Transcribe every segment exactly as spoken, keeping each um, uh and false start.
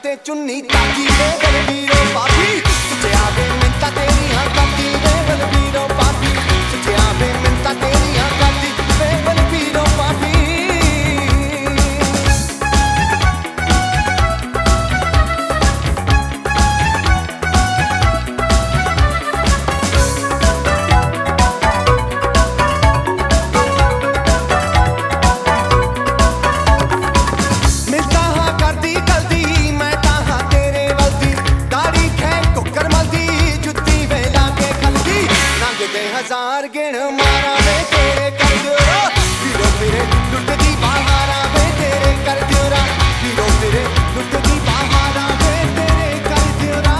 ते चुन्नी ताकी वे बलबीरो पापी सच्चिया वे मिन्नतां तेरियां करदी वे बलबीरो पापी सच्चिया वे मिन्नतां तेरियां करदी वे बलबीरो पापी हजार गिण मारा वे तेरे कर दियोरा वीरो मेरे लुट दी बहारा वे तेरे कर दियोरा वीरो मेरे लुट दी बहारा वे तेरे कर दियोरा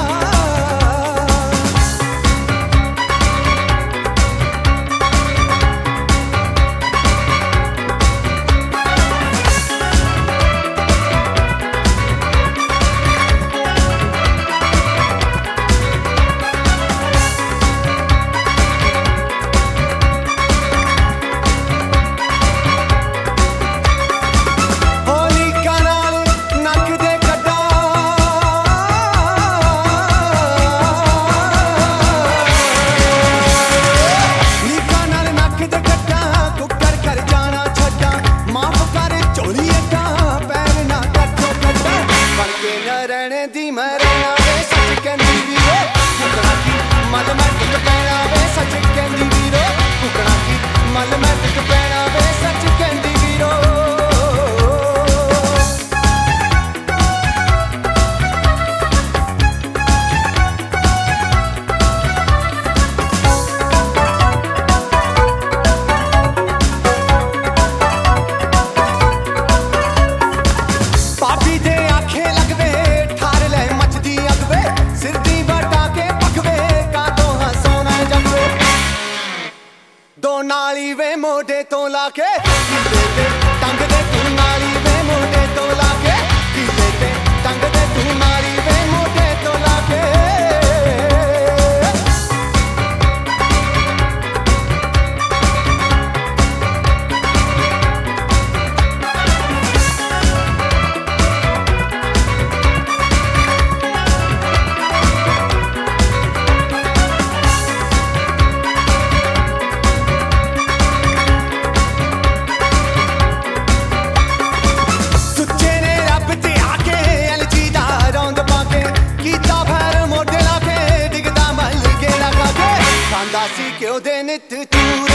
दी मरना वे सच कहंदी वीरो कुकड़ा की मल मैं टुट पैना वे सच कहंदी वीरो कुकड़ा की मल मैं टुट पैना वे सच कहंदी वीरो पापी दे आखे लगवे दो नाली वे मोढे तो लाके कीले ते टंग दे तू नाली वे मोढे तो लाके कीले ते टंग दे तू नाली वे मोढे तो लाके दासी क्यों दे नित चूर